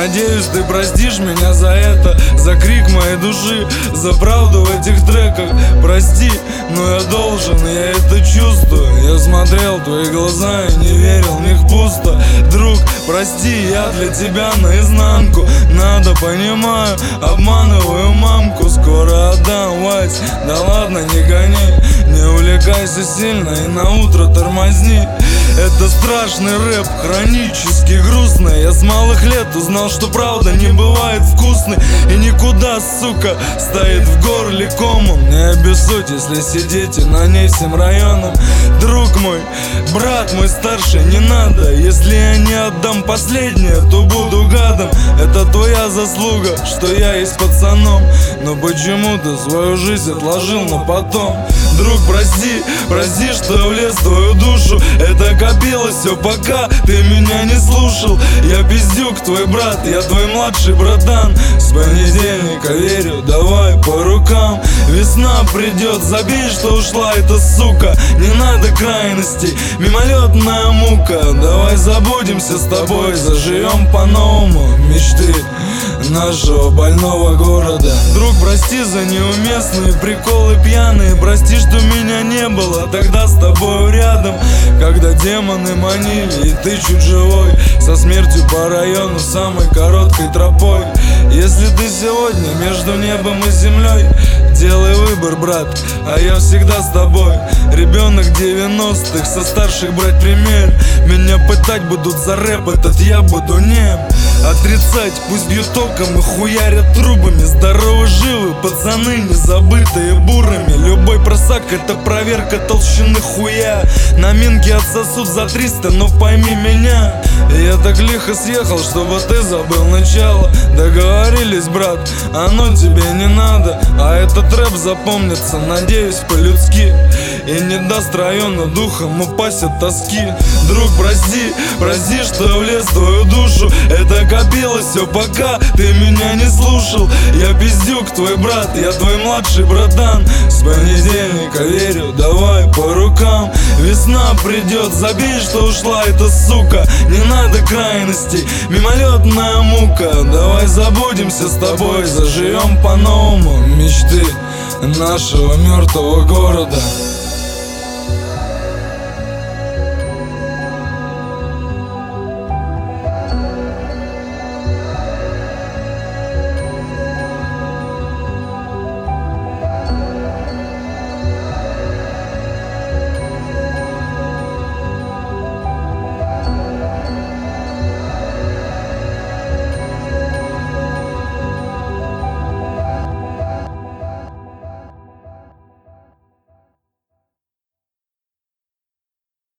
Надеюсь, ты простишь меня за это, за крик моей души, за правду в этих треках. Прости, но я должен, я это чувствую. Я смотрел в твои глаза и не верил в них пусто. Друг, прости, я для тебя наизнанку. Надо, понимаю, обманываю мамку. Скоро отдам, Вась, да ладно, не гони. Не увлекайся сильно и на утро тормозни. Это страшный рэп, хронически грустный. Я с малых лет узнал, что правда не бывает вкусной. И никуда, сука, стоит в горле комом. Не обессудь, если сидите на ней всем районом. Друг мой, брат мой старший, не надо. Если я не отдам последнее, то буду гадом. Это твоя заслуга, что я есть пацаном. Но почему ты свою жизнь отложил на потом? Друг, прости, прости, что я влез в твою душу. Это копилось все, пока ты меня не слушал. Я пиздюк, твой брат, я твой младший братан. С понедельника верю, давай по рукам. Весна придет, забей, что ушла эта сука. Не надо крайностей, мимолетная мука. Давай забудемся с тобой, заживем по-новому мечты нашего больного города. Друг, прости за неуместные приколы пьяные. Прости, что меня не было тогда с тобой рядом, когда демоны манили и ты чуть живой. Со смертью по району самой короткой тропой. Если ты сегодня между небом и землей, делай выбор, брат, а я всегда с тобой. Ребенок 90-х, со старших брать пример. Меня пытать будут за рэп, этот я буду нем. Отрицать, пусть бьют током и хуярят трубами. Здоровы, живы, пацаны, не забытые бурами. Любой просак — это проверка толщины хуя. На минке отсосут за 300, но пойми меня. Я так лихо съехал, чтобы ты забыл начало. Договорились, брат, оно тебе не надо. А этот рэп запомнится, надеюсь, по-людски. И не даст району духом упасть от тоски. Друг, прости, прости, что я влез в твою душу. Это копилось все, пока ты меня не слушал. Я пиздюк, твой брат, я твой младший братан. С понедельника верю, давай по рукам. Весна придет, забей, что ушла эта сука. Не надо крайностей, мимолетная мука. Давай забудемся с тобой, заживем по-новому мечты нашего мертвого города.